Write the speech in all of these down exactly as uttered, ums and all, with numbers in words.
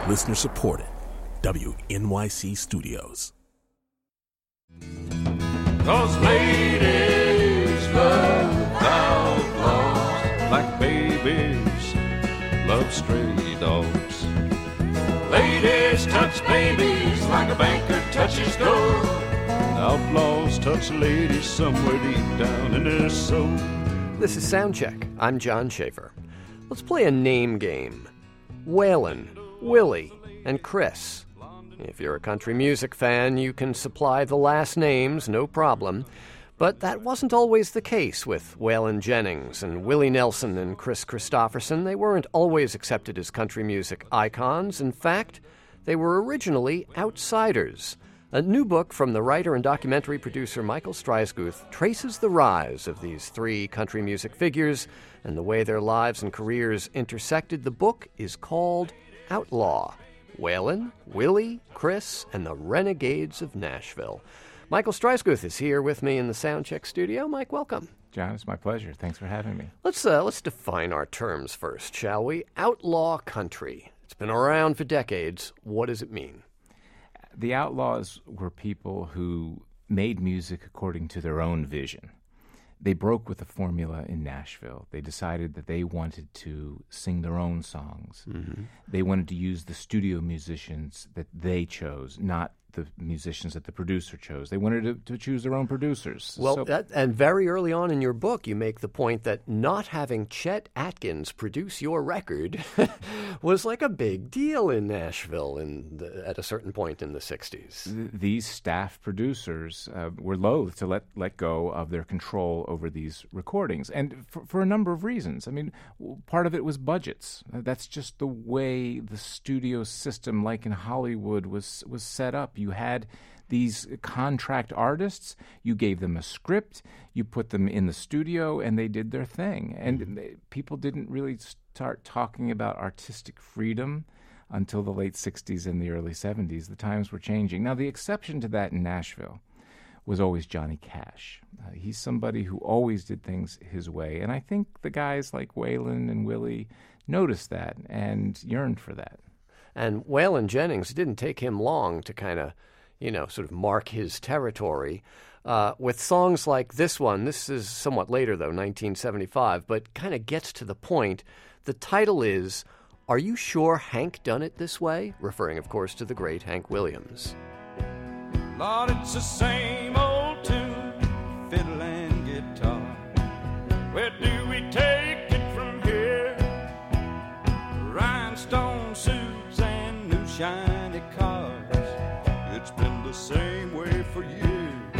Listener supported. W N Y C Studios. Those ladies love outlaws like babies love stray dogs. Ladies touch babies like a banker touches gold. Outlaws touch ladies somewhere deep down in their soul. This is Soundcheck. I'm John Schaefer. Let's play a name game. Waylon, Willie, and Chris. If you're a country music fan, you can supply the last names, no problem. But that wasn't always the case with Waylon Jennings and Willie Nelson and Chris Christopherson. They weren't always accepted as country music icons. In fact, they were originally outsiders. A new book from the writer and documentary producer Michael Streisguth traces the rise of these three country music figures and the way their lives and careers intersected. The book is called Outlaw: Waylon, Willie, Chris, and the Renegades of Nashville. Michael Streisguth is here with me in the Soundcheck studio. Mike, welcome. John, it's my pleasure. Thanks for having me. Let's uh, let's define our terms first, shall we? Outlaw country. It's been around for decades. What does it mean? The Outlaws were people who made music according to their own vision. They broke with the formula in Nashville. They decided that they wanted to sing their own songs. Mm-hmm. They wanted to use the studio musicians that they chose, not the musicians that the producer chose. They wanted to, to choose their own producers. Well, so, that, and very early on in your book, you make the point that not having Chet Atkins produce your record was like a big deal in Nashville in the, at a certain point in the sixties. Th- these staff producers uh, were loath to let, let go of their control over these recordings, and for, for a number of reasons. I mean, part of it was budgets. Uh, that's just the way the studio system, like in Hollywood, was was set up. You had these contract artists, you gave them a script, you put them in the studio, and they did their thing. And mm-hmm. they, people didn't really start talking about artistic freedom until the late sixties and the early seventies. The times were changing. Now, the exception to that in Nashville was always Johnny Cash. Uh, he's somebody who always did things his way. And I think the guys like Waylon and Willie noticed that and yearned for that. And Waylon Jennings, it didn't take him long to kind of, you know, sort of mark his territory uh, with songs like this one. This is somewhat later, though, nineteen seventy-five, but kind of gets to the point. The title is, Are You Sure Hank Done It This Way? Referring, of course, to the great Hank Williams. Lord, it's the same old tune, fiddle and guitar. Where do we take it from here? Rhinestone suits and new shiny cars. It's been the same way for years.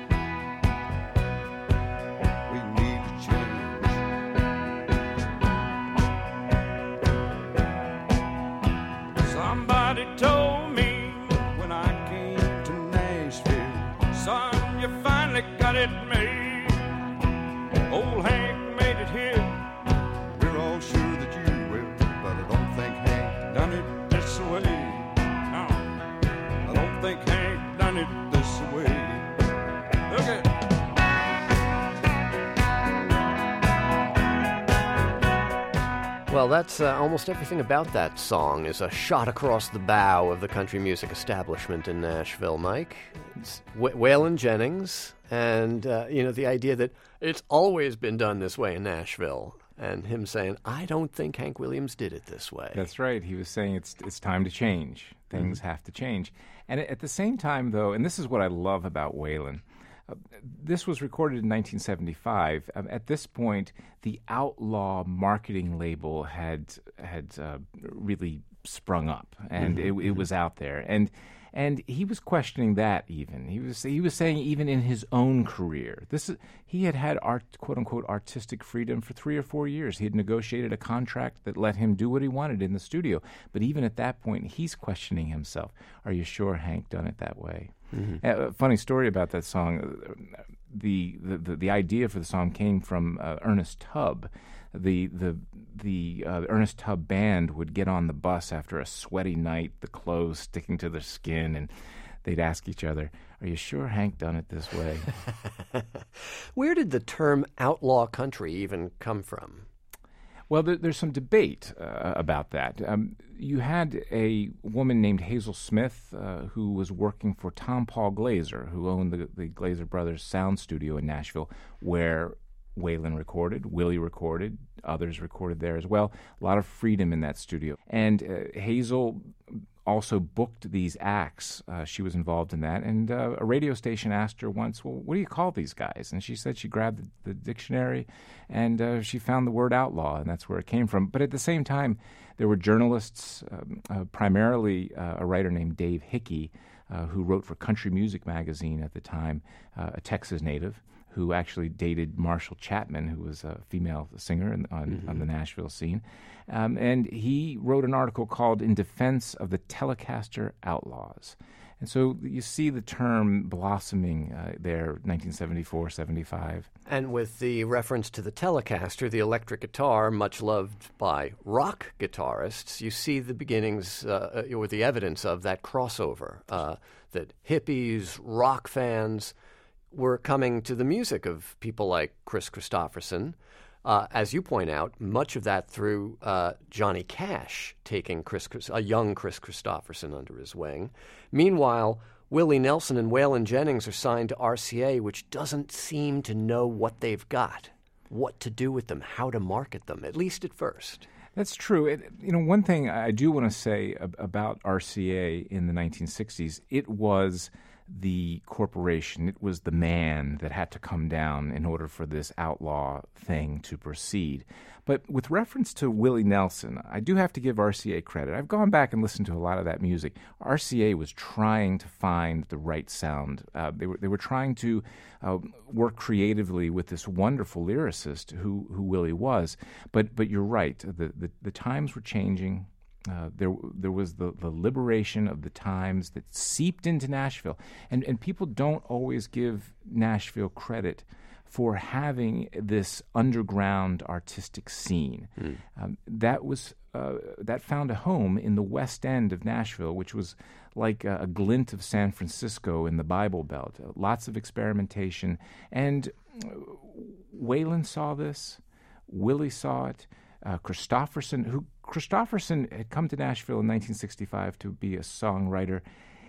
We need to change. Somebody told me when I came to Nashville, son, you finally got it made. Old Hank made it here. We're all sure that you will, but I don't think Hank done it this way. No, I don't think Hank done it this way. Look at Well, that's uh, almost everything about that song is a shot across the bow of the country music establishment in Nashville, Mike. It's w- Waylon Jennings, and, uh, you know, the idea that it's always been done this way in Nashville, and him saying, I don't think Hank Williams did it this way. That's right. He was saying it's it's time to change. Things mm-hmm. have to change. And at the same time, though, and this is what I love about Waylon, uh, this was recorded in nineteen seventy-five. Um, at this point, the Outlaw marketing label had had uh, really sprung up, and mm-hmm. it, it was out there. And and he was questioning that even. He was he was saying even in his own career, this is, he had had art, quote unquote artistic freedom for three or four years. He had negotiated a contract that let him do what he wanted in the studio. But even at that point, he's questioning himself. Are you sure Hank done it that way? Mm-hmm. Uh, a funny story about that song. The the the, the idea for the song came from uh, Ernest Tubb. The the the uh, Ernest Tubb band would get on the bus after a sweaty night, the clothes sticking to their skin, and they'd ask each other, "Are you sure Hank done it this way?" Where did the term outlaw country even come from? Well, there, there's some debate uh, about that. Um, you had a woman named Hazel Smith uh, who was working for Tom Paul Glaser, who owned the, the Glaser Brothers sound studio in Nashville, where Waylon recorded, Willie recorded, others recorded there as well. A lot of freedom in that studio. And uh, Hazel also booked these acts. Uh, she was involved in that. And uh, a radio station asked her once, well, what do you call these guys? And she said she grabbed the, the dictionary and uh, she found the word outlaw, and that's where it came from. But at the same time, there were journalists, um, uh, primarily uh, a writer named Dave Hickey, uh, who wrote for Country Music magazine at the time, uh, a Texas native, who actually dated Marshall Chapman, who was a female singer in, on, mm-hmm. on the Nashville scene. Um, and he wrote an article called In Defense of the Telecaster Outlaws. And so you see the term blossoming uh, there, nineteen seventy-four, seventy-five. And with the reference to the Telecaster, the electric guitar, much loved by rock guitarists, you see the beginnings uh, or the evidence of that crossover, uh, that hippies, rock fans were coming to the music of people like Kris Kristofferson. Uh, as you point out, much of that through uh, Johnny Cash taking Chris, a young Kris Kristofferson under his wing. Meanwhile, Willie Nelson and Waylon Jennings are signed to R C A, which doesn't seem to know what they've got, what to do with them, how to market them, at least at first. That's true. It, you know, one thing I do want to say ab- about R C A in the nineteen sixties, it was the corporation, it was the man that had to come down in order for this outlaw thing to proceed. But with reference to Willie Nelson, I do have to give R C A credit. I've gone back and listened to a lot of that music. R C A was trying to find the right sound. Uh, they were they were trying to uh, work creatively with this wonderful lyricist who who Willie was. But but you're right. The the, the times were changing. Uh, there there was the, the liberation of the times that seeped into Nashville. And, and people don't always give Nashville credit for having this underground artistic scene. Mm. Um, that was uh, that found a home in the West End of Nashville, which was like a, a glint of San Francisco in the Bible Belt. Uh, lots of experimentation. And uh, Waylon saw this. Willie saw it. Uh, Kristofferson, who Kristofferson had come to Nashville in nineteen sixty-five to be a songwriter.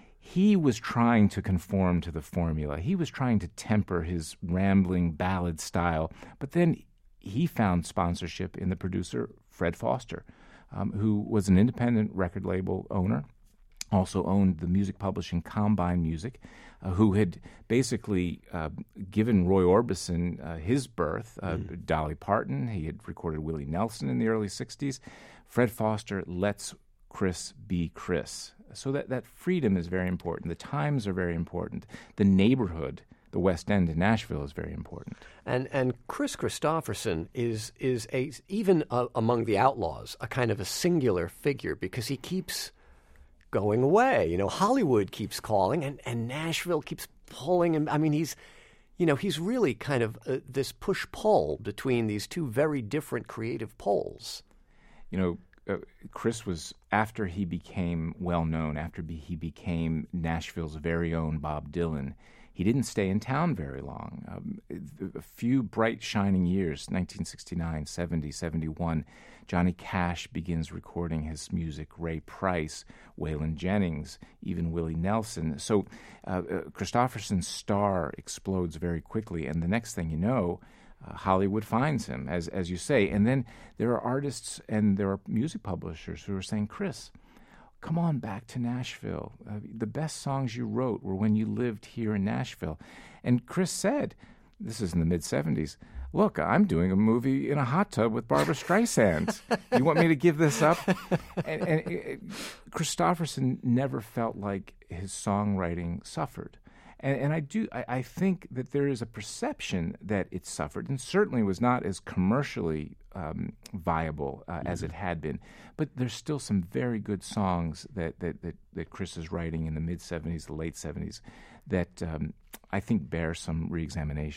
He was trying to conform to the formula. He was trying to temper his rambling ballad style. But then he found sponsorship in the producer, Fred Foster, um, who was an independent record label owner, also owned the music publishing Combine Music, uh, who had basically uh, given Roy Orbison uh, his birth, uh, mm. Dolly Parton. He had recorded Willie Nelson in the early sixties. Fred Foster lets Chris be Chris. So that, that freedom is very important. The times are very important. The neighborhood, the West End in Nashville, is very important. And and Kris Kristofferson is is a even uh, among the outlaws a kind of a singular figure because he keeps going away. You know, Hollywood keeps calling, and, and Nashville keeps pulling him. I mean, he's, you know, he's really kind of uh, this push-pull between these two very different creative poles. You know, uh, Chris was, after he became well-known, after be, he became Nashville's very own Bob Dylan, he didn't stay in town very long. Um, a few bright, shining years, nineteen sixty-nine, seventy, seventy-one, Johnny Cash begins recording his music, Ray Price, Waylon Jennings, even Willie Nelson. So uh, uh, Kristofferson's star explodes very quickly, and the next thing you know, uh, Hollywood finds him, as as you say. And then there are artists and there are music publishers who are saying, Chris, come on back to Nashville. Uh, the best songs you wrote were when you lived here in Nashville. And Chris said, this is in the mid-seventies, look, I'm doing a movie in a hot tub with Barbra Streisand. You want me to give this up? And, and it, Kristofferson never felt like his songwriting suffered. And, and I do. I, I think that there is a perception that it suffered, and certainly was not as commercially um, viable uh, mm-hmm. as it had been. But there's still some very good songs that that that, that Chris is writing in the mid seventies, the late seventies, that um, I think bear some reexamination.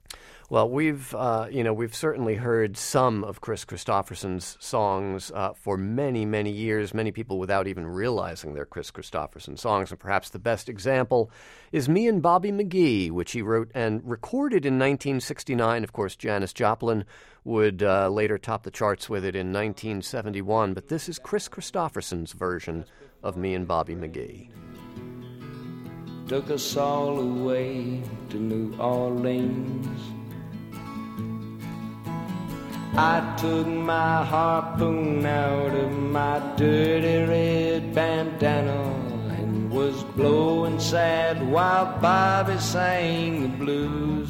Well, we've uh, you know we've certainly heard some of Kris Kristofferson's songs uh, for many many years. Many people without even realizing they're Kris Kristofferson songs, and perhaps the best example is "Me and Bobby McGee," which he wrote and recorded in nineteen sixty-nine. Of course, Janis Joplin would uh, later top the charts with it in nineteen seventy-one. But this is Kris Kristofferson's version of "Me and Bobby McGee." Took us all away to New Orleans. I took my harpoon out of my dirty red bandana and was blowing sad while Bobby sang the blues.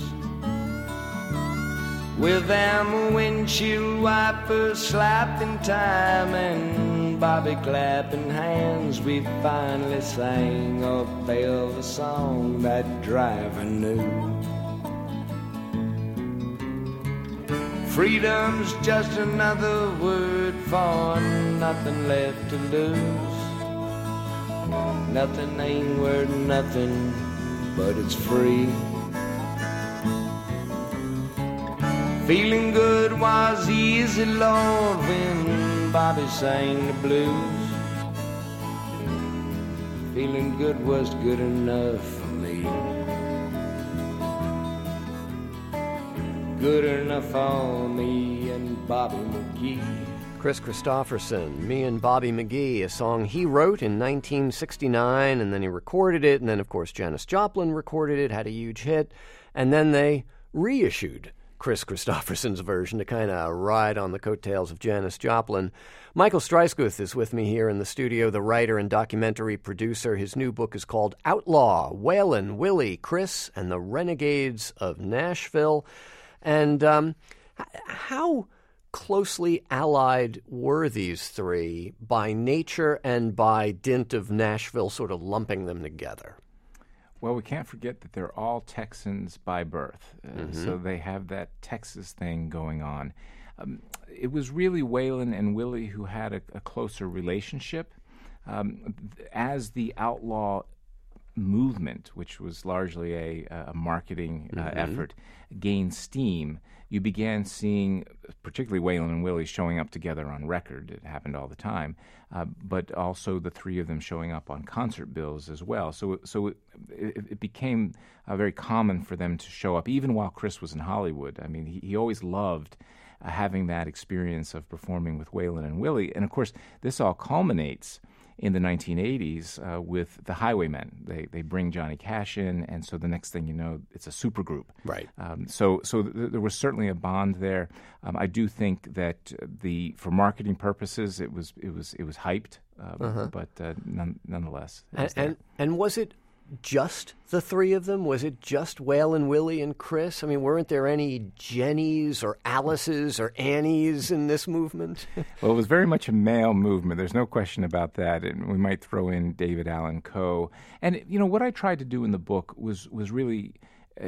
With them windshield wipers slapping time and Bobby clapping hands, we finally sang a Belva song that driver knew. Freedom's just another word for nothing left to lose. Nothing ain't worth nothing, but it's free. Feeling good was easy, Lord, when Bobby sang the blues. Feeling good was good enough for me. Good enough for me and Bobby McGee. Kris Kristofferson, "Me and Bobby McGee," a song he wrote in nineteen sixty-nine, and then he recorded it, and then, of course, Janis Joplin recorded it, had a huge hit, and then they reissued Kris Kristofferson's version to kind of ride on the coattails of Janis Joplin. Michael Streisguth is with me here in the studio, the writer and documentary producer. His new book is called Outlaw, Waylon, Willie, Kris, and the Renegades of Nashville. And um, how closely allied were these three by nature and by dint of Nashville sort of lumping them together? Well, we can't forget that they're all Texans by birth, uh, mm-hmm. so they have that Texas thing going on. Um, it was really Waylon and Willie who had a, a closer relationship. Um, as the outlaw movement, which was largely a, a marketing uh, mm-hmm. effort, gained steam, you began seeing, particularly Waylon and Willie, showing up together on record. It happened all the time, uh, but also the three of them showing up on concert bills as well. So, so it, it, it became uh, very common for them to show up, even while Kris was in Hollywood. I mean, he, he always loved uh, having that experience of performing with Waylon and Willie. And of course, this all culminates in the nineteen eighties uh, with the Highwaymen. They they bring Johnny Cash in, and so the next thing you know, it's a supergroup. Right. Um, so so th- there was certainly a bond there. Um, I do think that the for marketing purposes, it was it was it was hyped, uh, uh-huh. but uh, none, nonetheless. And, and and was it just the three of them? Was it just Waylon, Willie, and Kris? I mean, weren't there any Jennies or Alices or Annies in this movement? Well, it was very much a male movement. There's no question about that. And we might throw in David Allan Coe. And, you know, what I tried to do in the book was was really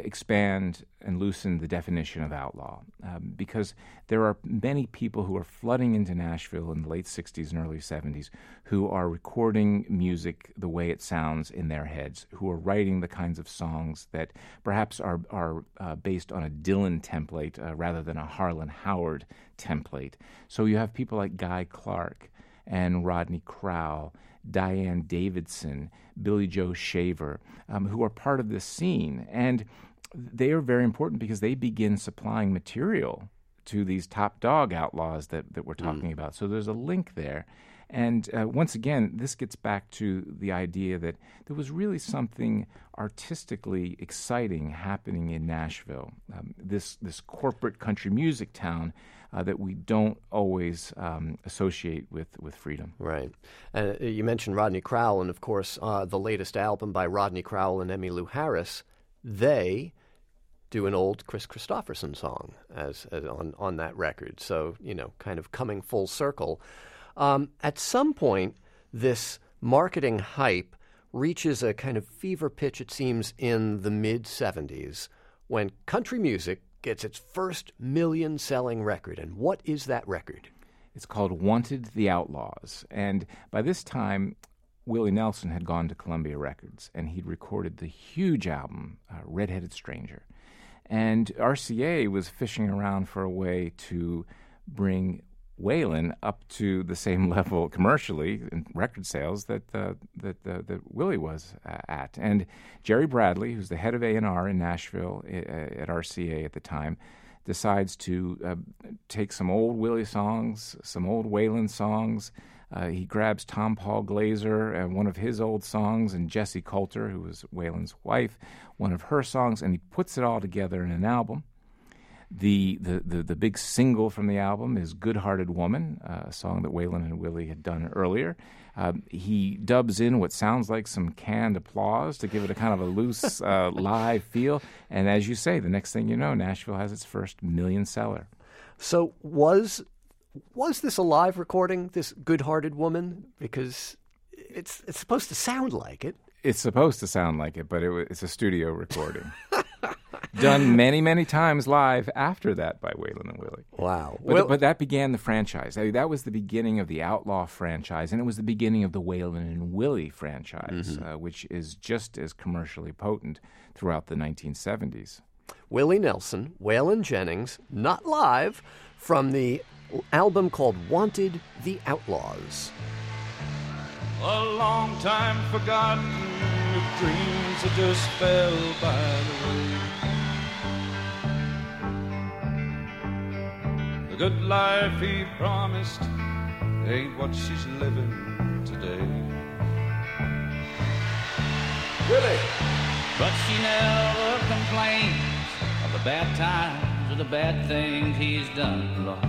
expand and loosen the definition of outlaw, um, because there are many people who are flooding into Nashville in the late sixties and early seventies who are recording music the way it sounds in their heads, who are writing the kinds of songs that perhaps are, are uh, based on a Dylan template uh, rather than a Harlan Howard template. So you have people like Guy Clark and Rodney Crowell, Diane Davidson, Billy Joe Shaver, um, who are part of this scene. And they are very important because they begin supplying material to these top dog outlaws that, that we're talking mm. about. So there's a link there. And uh, once again, this gets back to the idea that there was really something artistically exciting happening in Nashville, um, this this corporate country music town uh, that we don't always um, associate with, with freedom. Right. Uh, you mentioned Rodney Crowell, and of course, uh, the latest album by Rodney Crowell and Emmylou Harris, they do an old Kris Kristofferson song as, as on, on that record. So, you know, kind of coming full circle. Um, at some point, this marketing hype reaches a kind of fever pitch, it seems, in the mid-seventies when country music gets its first million-selling record. And what is that record? It's called Wanted the Outlaws. And by this time, Willie Nelson had gone to Columbia Records, and he'd recorded the huge album, uh, Red-Headed Stranger. And R C A was fishing around for a way to bring Waylon up to the same level commercially in record sales that uh, that uh, that Willie was uh, at. And Jerry Bradley, who's the head of A and R in Nashville uh, at R C A at the time, decides to uh, take some old Willie songs, some old Waylon songs. Uh, he grabs Tom Paul Glaser and one of his old songs, and Jessie Coulter, who was Waylon's wife, one of her songs, and he puts it all together in an album. The, the, the, the big single from the album is Good-Hearted Woman, uh, a song that Waylon and Willie had done earlier. Uh, he dubs in what sounds like some canned applause to give it a kind of a loose, uh, live feel. And as you say, the next thing you know, Nashville has its first million seller. So was was this a live recording, this Good-Hearted Woman? Because it's it's supposed to sound like it. It's supposed to sound like it, but it, it's a studio recording. Done many, many times live after that by Waylon and Willie. Wow. But, well, but that began the franchise. I mean, that was the beginning of the Outlaw franchise, and it was the beginning of the Waylon and Willie franchise, mm-hmm. uh, which is just as commercially potent throughout the nineteen seventies. Willie Nelson, Waylon Jennings, not live, from the album called Wanted, the Outlaws. A long time forgotten, with dreams that just fell by the way. The good life he promised ain't what she's living today. Willie! But she never complains of the bad times or the bad things he's done, Lord.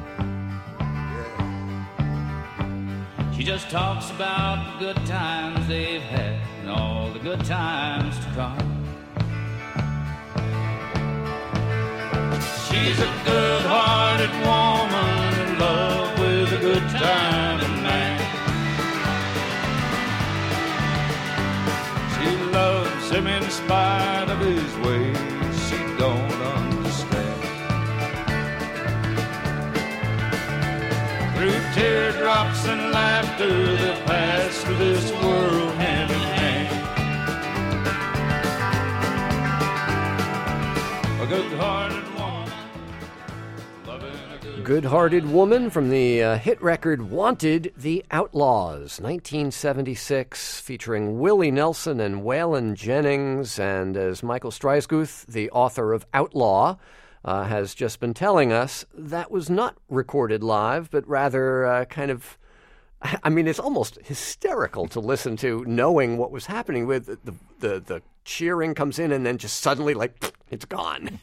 She just talks about the good times they've had and all the good times to come. She's a good-hearted woman in love with a good-timing man. She loves him in spite of his ways she don't understand. Through teardrops and laughter that pass through this world hand in hand. A good-hearted woman, loving a good... Good-Hearted Woman from the uh, hit record Wanted, the Outlaws, nineteen seventy-six, featuring Willie Nelson and Waylon Jennings. And as Michael Streisguth, the author of Outlaw, Uh, has just been telling us, that was not recorded live, but rather uh, kind of, I mean, it's almost hysterical to listen to, knowing what was happening with the, the, the cheering comes in and then just suddenly, like, it's gone.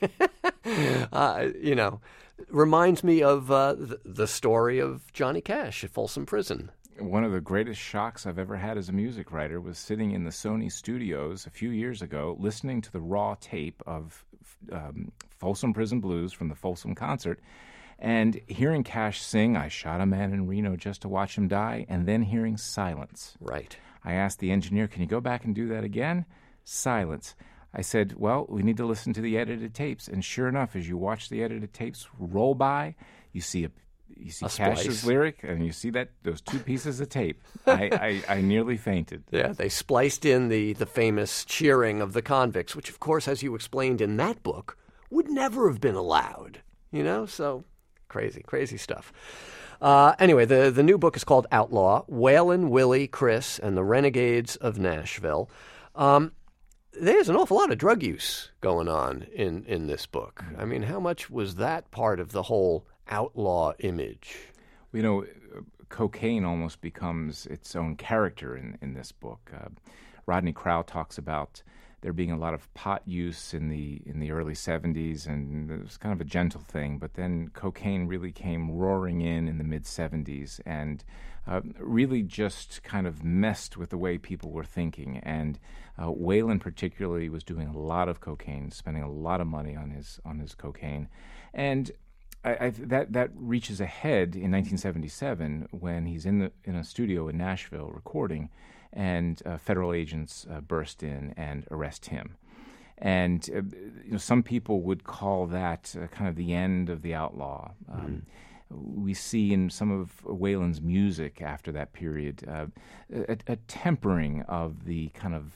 uh, you know, reminds me of uh, the, the story of Johnny Cash at Folsom Prison. One of the greatest shocks I've ever had as a music writer was sitting in the Sony studios a few years ago, listening to the raw tape of um, Folsom Prison Blues from the Folsom concert, and hearing Cash sing, "I shot a man in Reno just to watch him die," and then hearing silence. Right. I asked the engineer, "Can you go back and do that again?" Silence. I said, "Well, we need to listen to the edited tapes." And sure enough, as you watch the edited tapes roll by, you see a You see A Cash's splice. lyric, and you see that those two pieces of tape. I, I, I nearly fainted. Yeah, they spliced in the, the famous cheering of the convicts, which, of course, as you explained in that book, would never have been allowed. You know, so crazy, crazy stuff. Uh, anyway, the, the new book is called Outlaw, Waylon, Willie, Chris, and the Renegades of Nashville. Um, there's an awful lot of drug use going on in, in this book. I mean, how much was that part of the whole outlaw image? You know, cocaine almost becomes its own character in, in this book. Uh, Rodney Crowell talks about there being a lot of pot use in the in the early seventies, and it was kind of a gentle thing. But then cocaine really came roaring in in the mid seventies, and uh, really just kind of messed with the way people were thinking. And uh, Waylon particularly was doing a lot of cocaine, spending a lot of money on his on his cocaine, and I, I, that that reaches a head in nineteen seventy-seven when he's in the in a studio in Nashville recording, and uh, federal agents uh, burst in and arrest him. And uh, you know, some people would call that uh, kind of the end of the outlaw. Um, mm-hmm. We see in some of Waylon's music after that period uh, a, a tempering of the kind of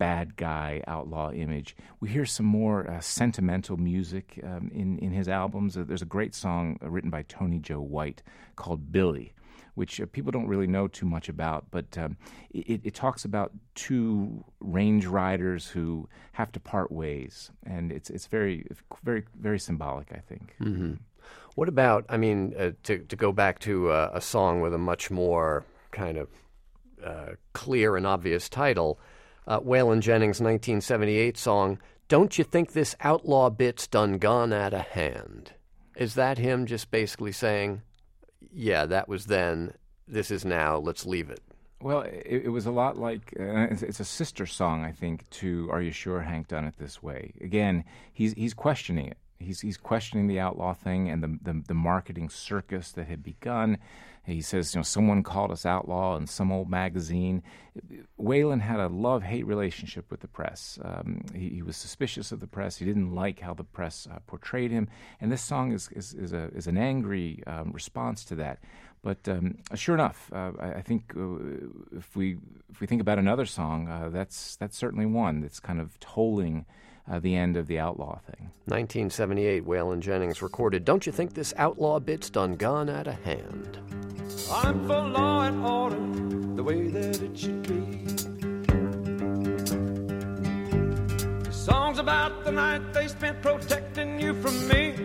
bad guy outlaw image. We hear some more uh, sentimental music um, in, in his albums. Uh, there's a great song uh, written by Tony Joe White called Billy, which uh, people don't really know too much about, but um, it, it talks about two range riders who have to part ways, and it's it's very, very, very symbolic, I think. Mm-hmm. What about, I mean, uh, to, to go back to uh, a song with a much more kind of uh, clear and obvious title, uh, Waylon Jennings' nineteen seventy-eight song, Don't You Think This Outlaw Bit's Done Gone Out of Hand? Is that him just basically saying, yeah, that was then, this is now, let's leave it? Well, it, it was a lot like, uh, it's, it's a sister song, I think, to Are You Sure Hank Done It This Way? Again, he's he's questioning it. He's he's questioning the outlaw thing and the, the the marketing circus that had begun. He says, you know, someone called us outlaw in some old magazine. Waylon had a love-hate relationship with the press. Um, he, he was suspicious of the press. He didn't like how the press uh, portrayed him. And this song is is, is a is an angry um, response to that. But um, sure enough, uh, I, I think uh, if we if we think about another song, uh, that's that's certainly one that's kind of tolling Uh, the end of the outlaw thing. nineteen seventy-eight, Waylon Jennings recorded, Don't You Think This Outlaw Bit's Done Gone Out of Hand? I'm for law and order, the way that it should be. The song's about the night they spent protecting you from me.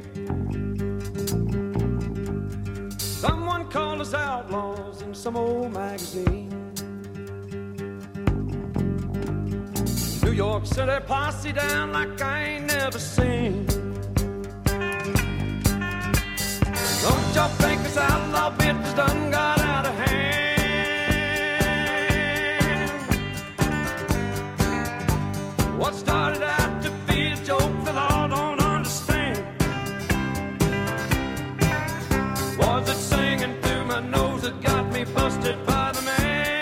Someone called us outlaws in some old magazine. New York City posse down like I ain't never seen. Don't y'all think this outlaw bit's done got out of hand? What started out to be a joke the law don't understand. Was it singing through my nose that got me busted by the man?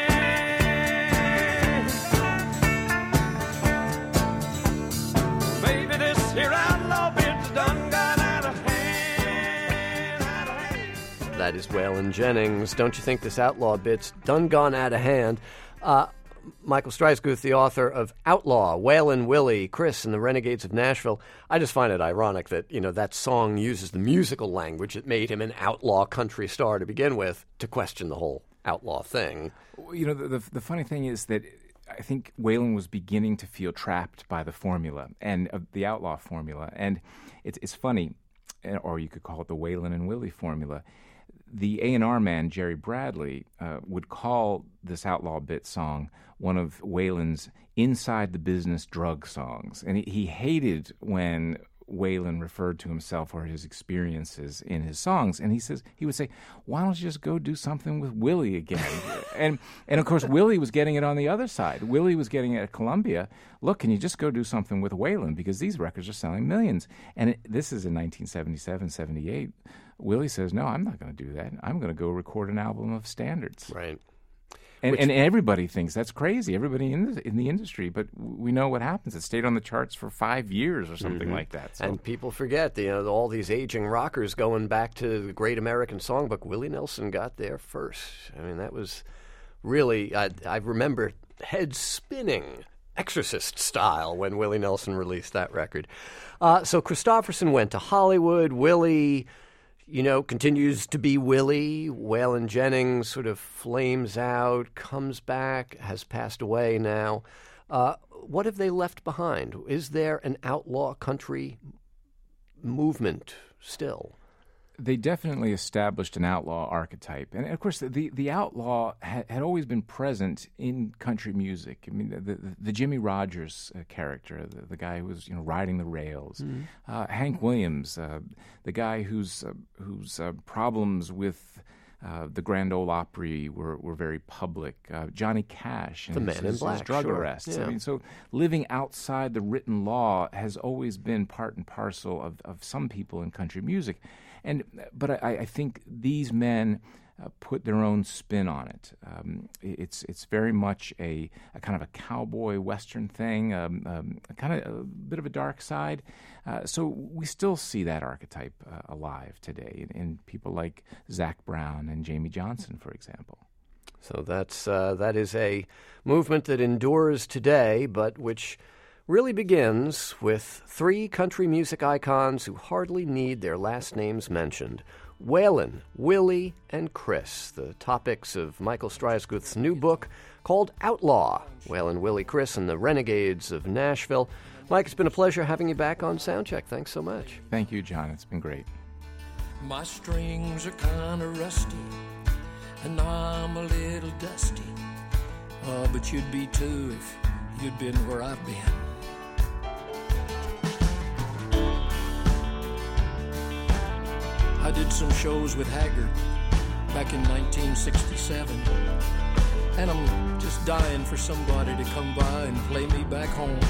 That is Waylon Jennings. Don't You Think This Outlaw Bit's Done Gone Out of Hand? Uh, Michael Streisguth, the author of Outlaw, Waylon, Willie, Chris, and the Renegades of Nashville. I just find it ironic that, you know, that song uses the musical language that made him an outlaw country star to begin with to question the whole outlaw thing. You know, the, the, the funny thing is that I think Waylon was beginning to feel trapped by the formula and uh, the outlaw formula. And it's, it's funny, or you could call it the Waylon and Willie formula. The A and R man, Jerry Bradley, uh, would call this Outlaw Bit song one of Waylon's inside-the-business drug songs. And he, he hated when Waylon referred to himself or his experiences in his songs. And he says he would say, why don't you just go do something with Willie again? and, and, of course, Willie was getting it on the other side. Willie was getting it at Columbia. Look, can you just go do something with Waylon? Because these records are selling millions. And it, this is in nineteen seventy-seven, seventy-eight. Willie says, no, I'm not going to do that. I'm going to go record an album of standards. Right. And, Which, and everybody thinks that's crazy, everybody in the, in the industry. But we know what happens. It stayed on the charts for five years or something mm-hmm. like that. So. And people forget, you know, all these aging rockers going back to the Great American Songbook. Willie Nelson got there first. I mean, that was really, I, I remember head spinning, Exorcist style, when Willie Nelson released that record. Uh, so Kristofferson went to Hollywood. Willie, you know, continues to be Willie. Waylon Jennings sort of flames out, comes back, has passed away now. Uh, what have they left behind? Is there an outlaw country movement still? They definitely established an outlaw archetype. And, of course, the, the outlaw ha- had always been present in country music. I mean, the, the, the Jimmy Rogers uh, character, the, the guy who was, you know, riding the rails. Mm-hmm. Uh, Hank Williams, uh, the guy whose, uh, whose uh, problems with uh, the Grand Ole Opry were, were very public. Uh, Johnny Cash and the his, Man in his, Black, his drug sure. arrests. Yeah. I mean, so living outside the written law has always been part and parcel of, of some people in country music. And but I, I think these men uh, put their own spin on it. Um, it's it's very much a, a kind of a cowboy western thing, um, um, kind of a bit of a dark side. Uh, so we still see that archetype uh, alive today in, in people like Zac Brown and Jamie Johnson, for example. So that's uh, that is a movement that endures today, but which really begins with three country music icons who hardly need their last names mentioned. Waylon, Willie, and Chris, the topics of Michael Strasguth's new book called Outlaw, Waylon, Willie, Chris, and the Renegades of Nashville. Mike, it's been a pleasure having you back on Soundcheck. Thanks so much. Thank you, John. It's been great. My strings are kind of rusty, and I'm a little dusty. Uh, but you'd be too if you'd been where I've been. I did some shows with Haggard back in nineteen sixty-seven, and I'm just dying for somebody to come by and play me back home.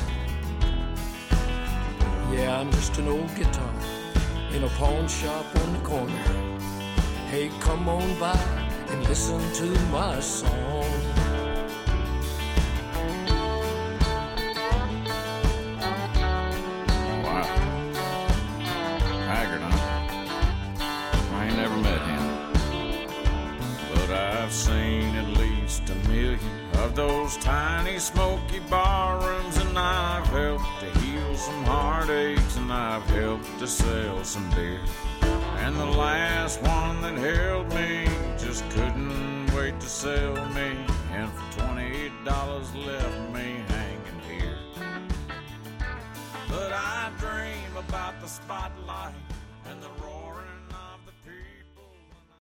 Yeah, I'm just an old guitar in a pawn shop on the corner. Hey, come on by and listen to my song. Wow. Haggard, huh? I ain't never met him. But I've seen at least a million of those tiny smoky barrooms, and I've helped to heal some heartaches, and I've helped to sell some beer. And the last one that held me just couldn't wait to sell me, and for twenty-eight dollars left me hanging here. But I dream about the spotlight and the roaring of